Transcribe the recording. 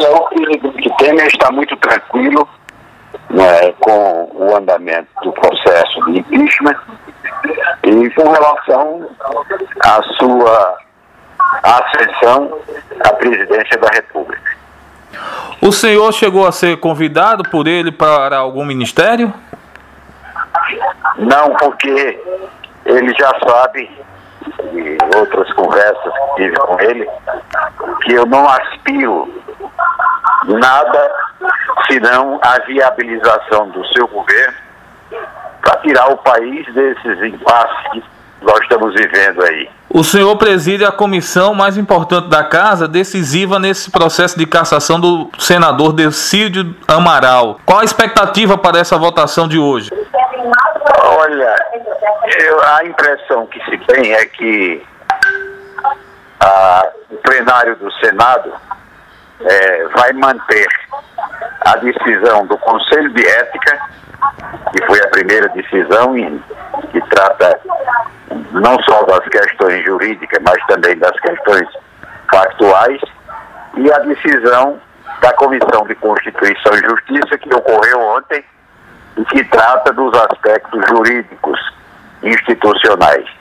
Olha, o presidente Temer está muito tranquilo, né, com o andamento do processo de impeachment e com relação à sua ascensão à presidência da República. O senhor chegou a ser convidado por ele para algum ministério? Não, porque ele já sabe, de outras conversas que tive com ele, que eu não aspiro nada senão a viabilização do seu governo para tirar o país desses impasses que nós estamos vivendo aí. O senhor preside a comissão mais importante da Casa, decisiva nesse processo de cassação do senador Decídio Amaral. Qual a expectativa para essa votação de hoje? Olha, a impressão que se tem é que o plenário do Senado vai manter a decisão do Conselho de Ética, que foi a primeira decisão que trata não só das questões jurídicas, mas também das questões factuais, e a decisão da Comissão de Constituição e Justiça, que ocorreu ontem, e que trata dos aspectos jurídicos institucionais.